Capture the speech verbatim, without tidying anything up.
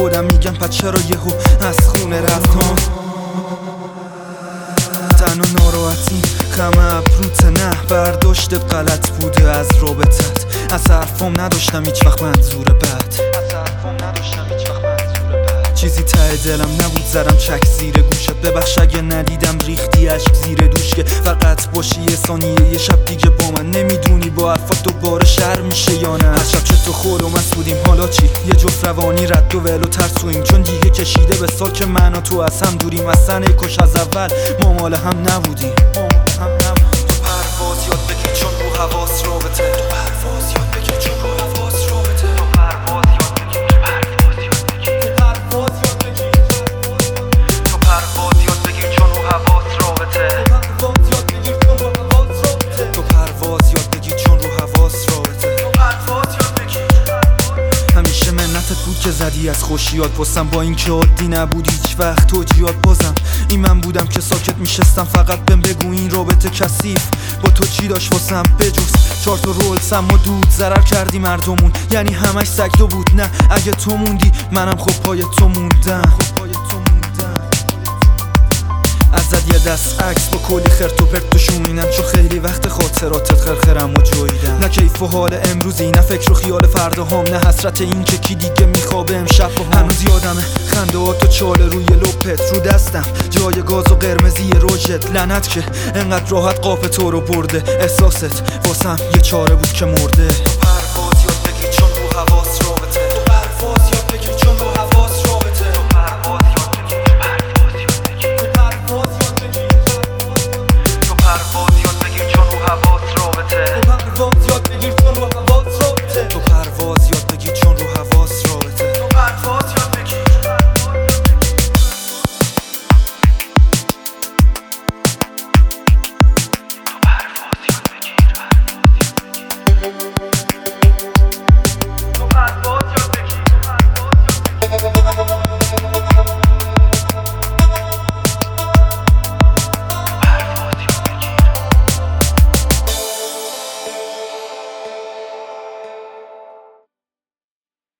خودم میگم پس چرا یهو از خونه رفتم. تن و ناراحتی خم ابروت نه برداشتت غلط بوده از رابطت. از حرفام نداشتم هیچ وقت منظور بد، چیزی ته دلم نبود زدم چک زیر گوشت. ببخش اگه ندیدم ریختی عشق زیر دوش که فقط باشی یه ثانیه یه شب دیگه با من. نمیدونی با حرفات دوباره شر میشه یا نه. از شب چه تو خور و مست بودیم حالا چی؟ یه جفت روانی رد و ول و ترسویم چون دیگه کشیده به سال که من و تو از هم دوریم. از سن کش از اول ما مال هم نبودیم. تو پرواز یاد بگیر چون رو حواس رابطه. تو پرواز یاد بگیر چون رو حواس رابطه. تو پرواز یاد بگیر تو پرواز یاد بگیر چون رو حواس رابطه. تو پرواز یاد بگیر چون رو حواس رابطه. همیشه منتت بود که زدی از خوشیات واسم، با این که عادی نبود هیچ وقت توجیهات. بازم این من بودم که ساکت میشستم فقط بهم بگو این رابطه کثیف با تو چی داشت واسم بجز چهار تا رول سم و دود. ضرر کردی مردمون یعنی همش سگدو بود. نه اگه تو موندی منم خب پای تو موندم. ازت یه دست عکس با کلی خرت و پرت و شومینم چون خیلی وقت خاطراتت خرخرم و جویدم. نه کیف و حال امروزی نه فکر و خیال فردا هم، نه حسرت این که کی دیگه میخوابه امشب و هنوز یادمه خندهات و چاله روی لپت رو دستم جای گاز و قرمزی روژت. لعنت که انقدر راحت قاپ تو رو برده. احساست واسم یه چاره بود که مرده.